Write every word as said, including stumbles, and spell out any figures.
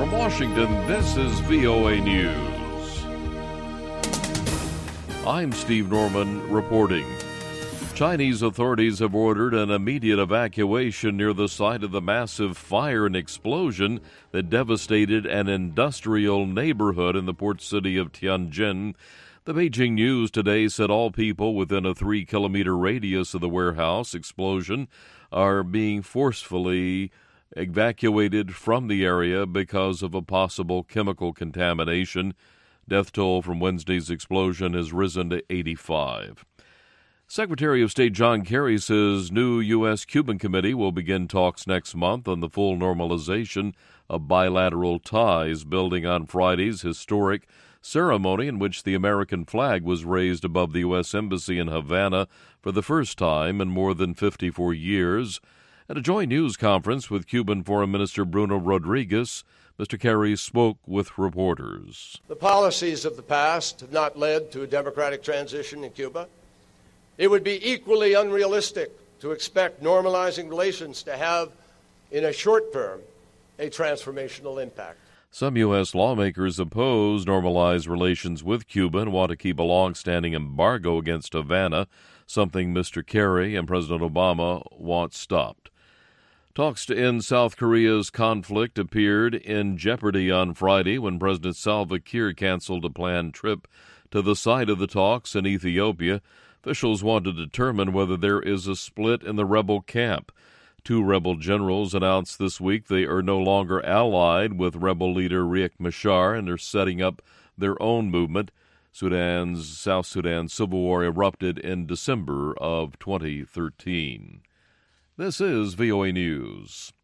From Washington, this is V O A News. I'm Steve Norman reporting. Chinese authorities have ordered an immediate evacuation near the site of the massive fire and explosion that devastated an industrial neighborhood in the port city of Tianjin. The Beijing News today said all people within a three-kilometer radius of the warehouse explosion are being forcefully evacuated from the area because of a possible chemical contamination. Death toll from Wednesday's explosion has risen to eighty-five. Secretary of State John Kerry says new U S Cuban committee will begin talks next month on the full normalization of bilateral ties, building on Friday's historic ceremony in which the American flag was raised above the U S Embassy in Havana for the first time in more than fifty-four years. At a joint news conference with Cuban Foreign Minister Bruno Rodriguez, Mister Kerry spoke with reporters. The policies of the past have not led to a democratic transition in Cuba. It would be equally unrealistic to expect normalizing relations to have, in a short term, a transformational impact. Some U S lawmakers oppose normalized relations with Cuba and want to keep a long-standing embargo against Havana, something Mister Kerry and President Obama want stopped. Talks to end South Korea's conflict appeared in jeopardy on Friday when President Salva Kiir canceled a planned trip to the site of the talks in Ethiopia. Officials want to determine whether there is a split in the rebel camp. Two rebel generals announced this week they are no longer allied with rebel leader Riek Machar and are setting up their own movement. Sudan's South Sudan civil war erupted in December of twenty thirteen. This is V O A News.